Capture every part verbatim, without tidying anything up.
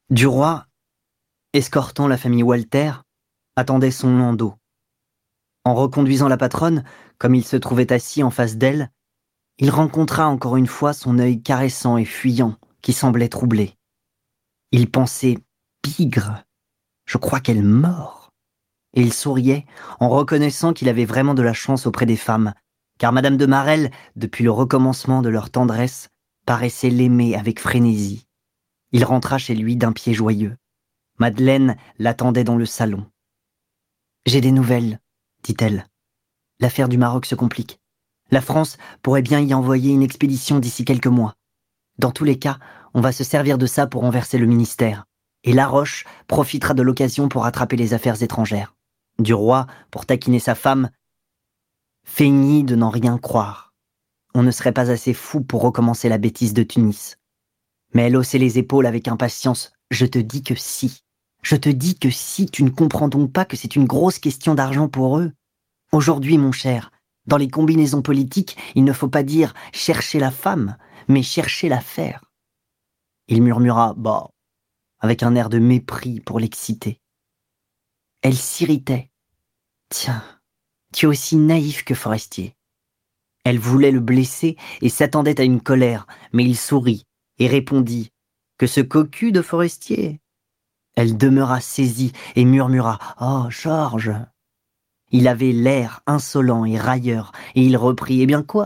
Duroy, escortant la famille Walter, attendait son landau. En reconduisant la patronne, comme il se trouvait assis en face d'elle, il rencontra encore une fois son œil caressant et fuyant qui semblait troublé. Il pensait « Bigre, je crois qu'elle mord !» Et il souriait en reconnaissant qu'il avait vraiment de la chance auprès des femmes, car Madame de Marelle, depuis le recommencement de leur tendresse, paraissait l'aimer avec frénésie. Il rentra chez lui d'un pied joyeux. Madeleine l'attendait dans le salon. « J'ai des nouvelles, dit-elle. L'affaire du Maroc se complique. La France pourrait bien y envoyer une expédition d'ici quelques mois. Dans tous les cas, on va se servir de ça pour renverser le ministère. Et Laroche profitera de l'occasion pour attraper les affaires étrangères. » Duroy, pour taquiner sa femme, feignit de n'en rien croire. On ne serait pas assez fou pour recommencer la bêtise de Tunis. Mais elle haussait les épaules avec impatience. « Je te dis que si. Je te dis que si, tu ne comprends donc pas que c'est une grosse question d'argent pour eux. Aujourd'hui, mon cher, dans les combinaisons politiques, il ne faut pas dire « chercher la femme », mais « chercher l'affaire ». Il murmura « bah », avec un air de mépris pour l'exciter. Elle s'irritait. « Tiens, tu es aussi naïf que Forestier. » Elle voulait le blesser et s'attendait à une colère, mais il sourit et répondit « Que ce cocu de Forestier ?» Elle demeura saisie et murmura « Oh, Georges !» Il avait l'air insolent et railleur, et il reprit « Eh bien quoi ?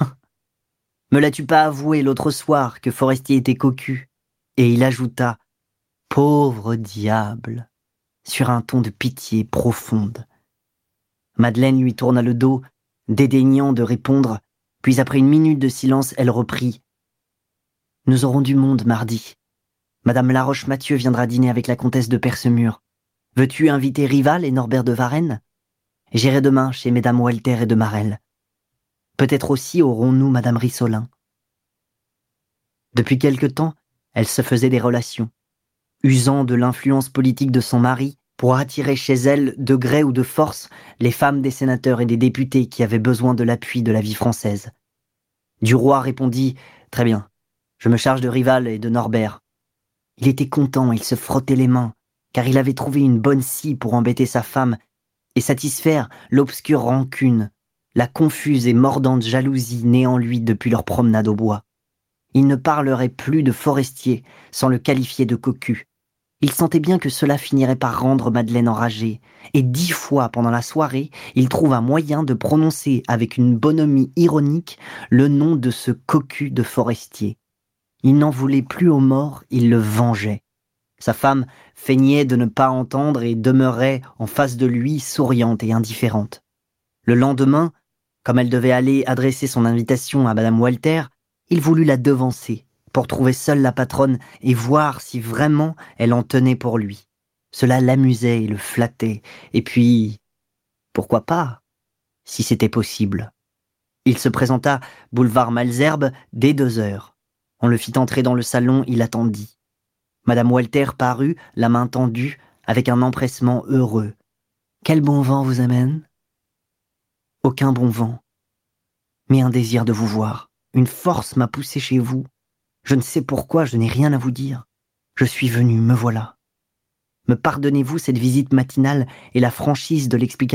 Me l'as-tu pas avoué l'autre soir que Forestier était cocu ?» Et il ajouta « Pauvre diable !» sur un ton de pitié profonde. Madeleine lui tourna le dos, dédaignant de répondre, puis après une minute de silence, elle reprit « Nous aurons du monde mardi. Madame Laroche-Mathieu viendra dîner avec la comtesse de Percemur. Veux-tu inviter Rival et Norbert de Varenne ? J'irai demain chez mesdames Walter et de Marelle. Peut-être aussi aurons-nous madame Rissolin. » Depuis quelque temps, elle se faisait des relations, usant de l'influence politique de son mari pour attirer chez elle, de gré ou de force, les femmes des sénateurs et des députés qui avaient besoin de l'appui de la vie française. Duroy répondit « Très bien, je me charge de Rival et de Norbert. » Il était content, il se frottait les mains, car il avait trouvé une bonne scie pour embêter sa femme et satisfaire l'obscure rancune, la confuse et mordante jalousie née en lui depuis leur promenade au bois. Il ne parlerait plus de Forestier sans le qualifier de cocu. Il sentait bien que cela finirait par rendre Madeleine enragée, et dix fois pendant la soirée, il trouva moyen de prononcer avec une bonhomie ironique le nom de ce cocu de Forestier. Il n'en voulait plus aux morts, il le vengeait. Sa femme feignait de ne pas entendre et demeurait en face de lui, souriante et indifférente. Le lendemain, comme elle devait aller adresser son invitation à madame Walter, il voulut la devancer pour trouver seule la patronne et voir si vraiment elle en tenait pour lui. Cela l'amusait et le flattait, et puis, pourquoi pas, si c'était possible. Il se présenta boulevard Malesherbes dès deux heures. On le fit entrer dans le salon, il attendit. Madame Walter parut, la main tendue, avec un empressement heureux. « Quel bon vent vous amène ?»« Aucun bon vent, mais un désir de vous voir. Une force m'a poussé chez vous. Je ne sais pourquoi, je n'ai rien à vous dire. Je suis venu, me voilà. Me pardonnez-vous cette visite matinale et la franchise de l'explication ?»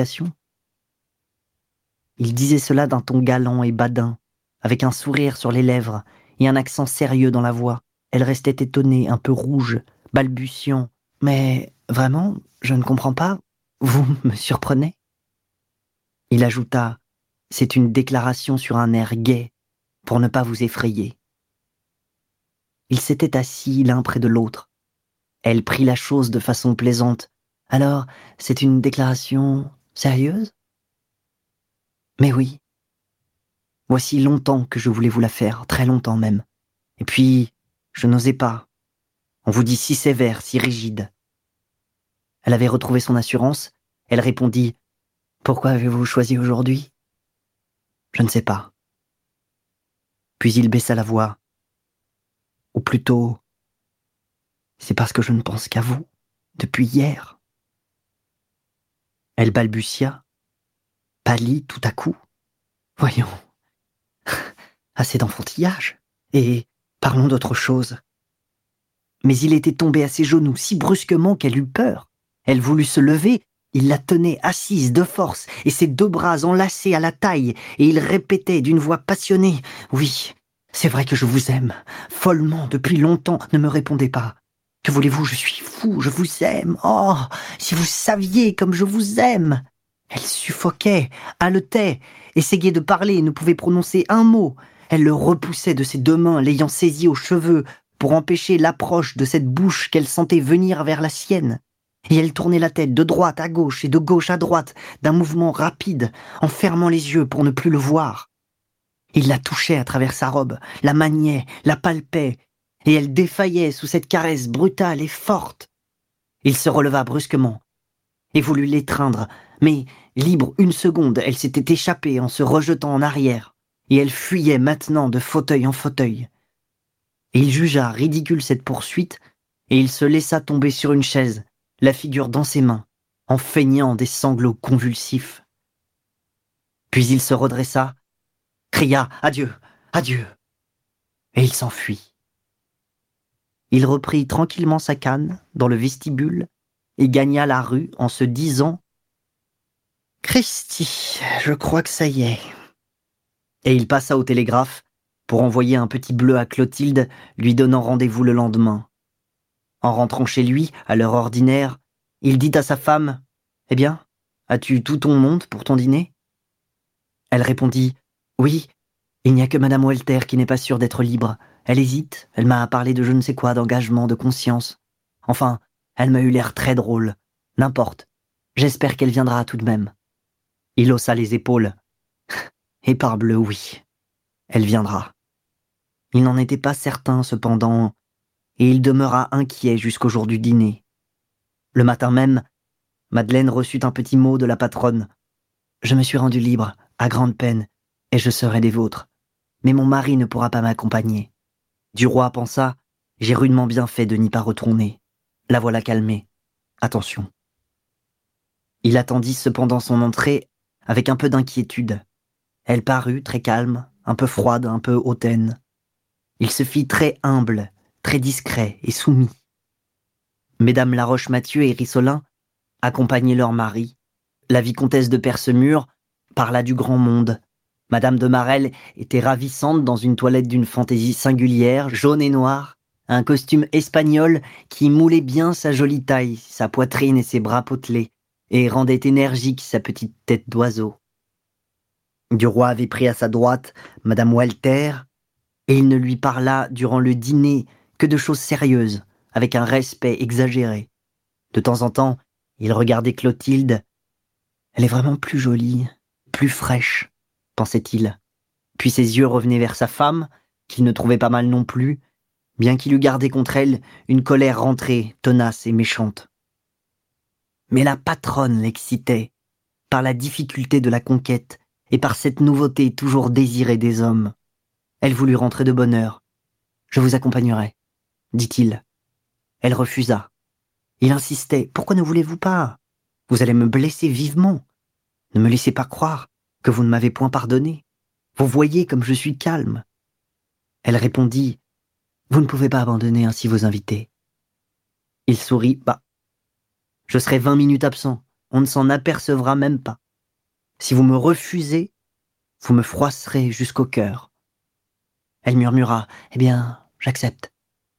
Il disait cela d'un ton galant et badin, avec un sourire sur les lèvres et un accent sérieux dans la voix. Elle restait étonnée, un peu rouge, balbutiant. « Mais vraiment, je ne comprends pas. Vous me surprenez ?» Il ajouta « C'est une déclaration sur un air gai, pour ne pas vous effrayer. » Ils s'étaient assis l'un près de l'autre. Elle prit la chose de façon plaisante. « Alors, c'est une déclaration sérieuse ? » ?»« Mais oui. Voici longtemps que je voulais vous la faire, très longtemps même. Et puis, je n'osais pas. On vous dit si sévère, si rigide. » Elle avait retrouvé son assurance. Elle répondit « Pourquoi avez-vous choisi aujourd'hui ? » ?»« Je ne sais pas. » Puis il baissa la voix. « Ou plutôt, c'est parce que je ne pense qu'à vous, depuis hier. » Elle balbutia, pâlit tout à coup. « Voyons, assez d'enfantillage, et parlons d'autre chose. » Mais il était tombé à ses genoux si brusquement qu'elle eut peur. Elle voulut se lever, il la tenait assise de force, et ses deux bras enlacés à la taille, et il répétait d'une voix passionnée « Oui, c'est vrai que je vous aime, follement, depuis longtemps, ne me répondez pas. Que voulez-vous, je suis fou, je vous aime, oh, si vous saviez comme je vous aime !» Elle suffoquait, haletait, essayait de parler et ne pouvait prononcer un mot. Elle le repoussait de ses deux mains, l'ayant saisi aux cheveux, pour empêcher l'approche de cette bouche qu'elle sentait venir vers la sienne. Et elle tournait la tête de droite à gauche et de gauche à droite, d'un mouvement rapide, en fermant les yeux pour ne plus le voir. Il la touchait à travers sa robe, la maniait, la palpait, et elle défaillait sous cette caresse brutale et forte. Il se releva brusquement et voulut l'étreindre, mais, libre une seconde, elle s'était échappée en se rejetant en arrière, et elle fuyait maintenant de fauteuil en fauteuil. Et il jugea ridicule cette poursuite, et il se laissa tomber sur une chaise, la figure dans ses mains, en feignant des sanglots convulsifs. Puis il se redressa, cria « Adieu, adieu !» et il s'enfuit. Il reprit tranquillement sa canne dans le vestibule et gagna la rue en se disant « Cristi, je crois que ça y est !» Et il passa au télégraphe pour envoyer un petit bleu à Clotilde, lui donnant rendez-vous le lendemain. En rentrant chez lui, à l'heure ordinaire, il dit à sa femme « Eh bien, as-tu tout ton monde pour ton dîner ?» Elle répondit « Oui, il n'y a que Madame Walter qui n'est pas sûre d'être libre. Elle hésite, elle m'a parlé de je ne sais quoi, d'engagement, de conscience. Enfin, elle m'a eu l'air très drôle. N'importe, j'espère qu'elle viendra tout de même. » Il haussa les épaules. « Et parbleu, oui, elle viendra. » Il n'en était pas certain, cependant, et il demeura inquiet jusqu'au jour du dîner. Le matin même, Madeleine reçut un petit mot de la patronne. « Je me suis rendu libre, à grande peine, et je serai des vôtres. Mais mon mari ne pourra pas m'accompagner. » Duroy pensa « J'ai rudement bien fait de n'y pas retourner. La voilà calmée. Attention. » Il attendit cependant son entrée avec un peu d'inquiétude. Elle parut très calme, un peu froide, un peu hautaine. Il se fit très humble, très discret et soumis. Mesdames Laroche-Mathieu et Rissolin accompagnaient leur mari. La vicomtesse de Percemur parla du grand monde. Madame de Marelle était ravissante dans une toilette d'une fantaisie singulière, jaune et noire, un costume espagnol qui moulait bien sa jolie taille, sa poitrine et ses bras potelés, et rendait énergique sa petite tête d'oiseau. Duroy avait pris à sa droite Madame Walter, et il ne lui parla durant le dîner que de choses sérieuses, avec un respect exagéré. De temps en temps, il regardait Clotilde. « Elle est vraiment plus jolie, plus fraîche, » pensait-il. Puis ses yeux revenaient vers sa femme, qu'il ne trouvait pas mal non plus, bien qu'il eût gardé contre elle une colère rentrée, tenace et méchante. Mais la patronne l'excitait, par la difficulté de la conquête et par cette nouveauté toujours désirée des hommes. Elle voulut rentrer de bonne heure. « Je vous accompagnerai, » dit-il. Elle refusa. Il insistait. « Pourquoi ne voulez-vous pas ? Vous allez me blesser vivement. Ne me laissez pas croire que vous ne m'avez point pardonné. Vous voyez comme je suis calme. » Elle répondit. « Vous ne pouvez pas abandonner ainsi vos invités. » Il sourit. « Bah, je serai vingt minutes absent. On ne s'en apercevra même pas. Si vous me refusez, vous me froisserez jusqu'au cœur. » Elle murmura. « Eh bien, j'accepte. »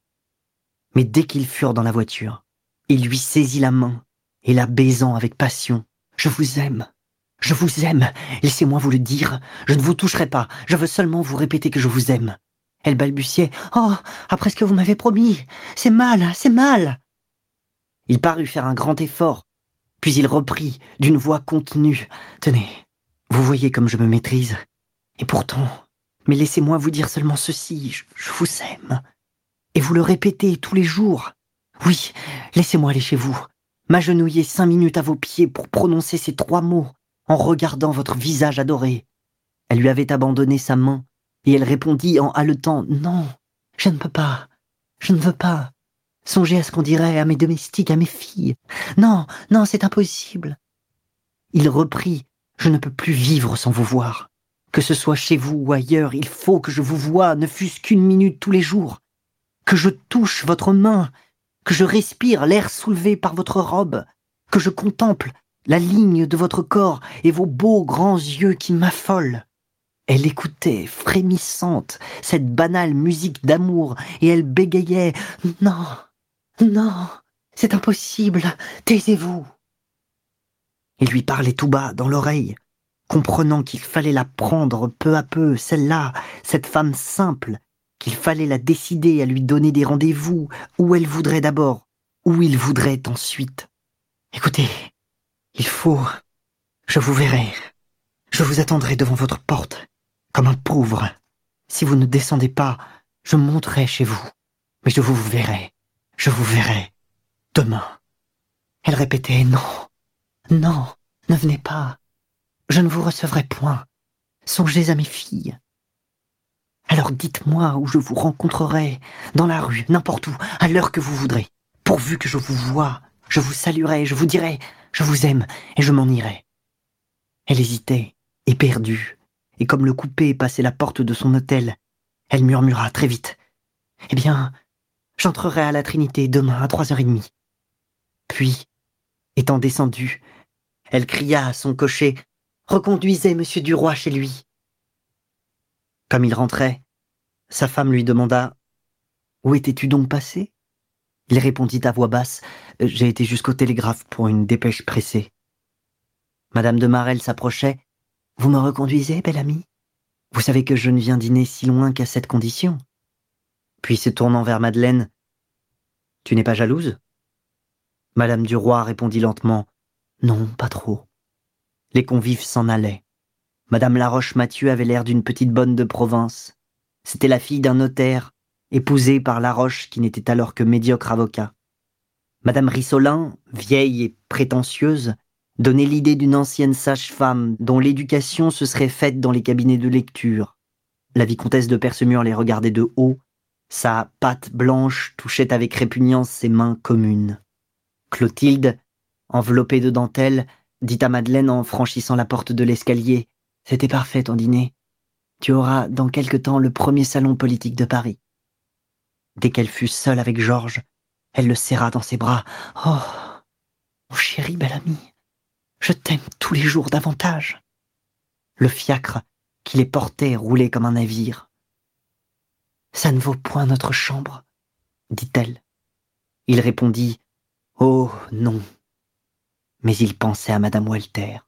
Mais dès qu'ils furent dans la voiture, il lui saisit la main et la baisant avec passion. « Je vous aime. Je vous aime. Laissez-moi vous le dire. Je ne vous toucherai pas. Je veux seulement vous répéter que je vous aime. » Elle balbutiait. « Oh, après ce que vous m'avez promis. C'est mal, c'est mal. » Il parut faire un grand effort, puis il reprit d'une voix contenue. « Tenez, vous voyez comme je me maîtrise. Et pourtant, mais laissez-moi vous dire seulement ceci. Je, je vous aime. Et vous le répétez tous les jours. Oui, laissez-moi aller chez vous. M'agenouiller cinq minutes à vos pieds pour prononcer ces trois mots en regardant votre visage adoré. » Elle lui avait abandonné sa main et elle répondit en haletant. « Non, je ne peux pas. Je ne veux pas. Songez à ce qu'on dirait à mes domestiques, à mes filles. Non, non, c'est impossible. » Il reprit. « Je ne peux plus vivre sans vous voir. Que ce soit chez vous ou ailleurs, il faut que je vous voie, ne fût-ce qu'une minute tous les jours. que je touche votre main, que je respire l'air soulevé par votre robe, que je contemple la ligne de votre corps et vos beaux grands yeux qui m'affolent. Elle écoutait, frémissante, cette banale musique d'amour, et elle bégayait « Non, non, c'est impossible, taisez-vous !» Il lui parlait tout bas, dans l'oreille, comprenant qu'il fallait la prendre peu à peu, celle-là, cette femme simple, qu'il fallait la décider à lui donner des rendez-vous, où elle voudrait d'abord, où il voudrait ensuite. « Écoutez, il faut... Je vous verrai. Je vous attendrai devant votre porte, comme un pauvre. Si vous ne descendez pas, je monterai chez vous. Mais je vous verrai, je vous verrai, demain. » Elle répétait « Non, non, ne venez pas. Je ne vous recevrai point. Songez à mes filles. Alors dites-moi où je vous rencontrerai, dans la rue, n'importe où, à l'heure que vous voudrez. Pourvu que je vous voie, je vous saluerai, je vous dirai « Je vous aime » et je m'en irai. Elle hésitait, éperdue, et comme le coupé passait la porte de son hôtel, elle murmura très vite « Eh bien, j'entrerai à la Trinité demain à trois heures trente. » Puis, étant descendue, elle cria à son cocher « Reconduisez Monsieur Duroy chez lui. » Comme il rentrait, sa femme lui demanda « Où étais-tu donc passé ?» Il répondit à voix basse « J'ai été jusqu'au télégraphe pour une dépêche pressée. » Madame de Marelle s'approchait. « Vous me reconduisez, belle amie ? Vous savez que je ne viens dîner si loin qu'à cette condition. » Puis se tournant vers Madeleine, « Tu n'es pas jalouse ?» Madame Duroy répondit lentement, « Non, pas trop. » Les convives s'en allaient. Madame Laroche-Mathieu avait l'air d'une petite bonne de province. C'était la fille d'un notaire, épousée par Laroche qui n'était alors que médiocre avocat. Madame Rissolin, vieille et prétentieuse, donnait l'idée d'une ancienne sage-femme dont l'éducation se serait faite dans les cabinets de lecture. La vicomtesse de Percemur les regardait de haut, sa patte blanche touchait avec répugnance ses mains communes. Clotilde, enveloppée de dentelle, dit à Madeleine en franchissant la porte de l'escalier « C'était parfait ton dîner. Tu auras dans quelque temps le premier salon politique de Paris. » Dès qu'elle fut seule avec Georges, elle le serra dans ses bras. « Oh, mon chéri bel ami, je t'aime tous les jours davantage. » Le fiacre qui les portait roulait comme un navire. « Ça ne vaut point notre chambre, » dit-elle. Il répondit « Oh, non. » Mais il pensait à Madame Walter.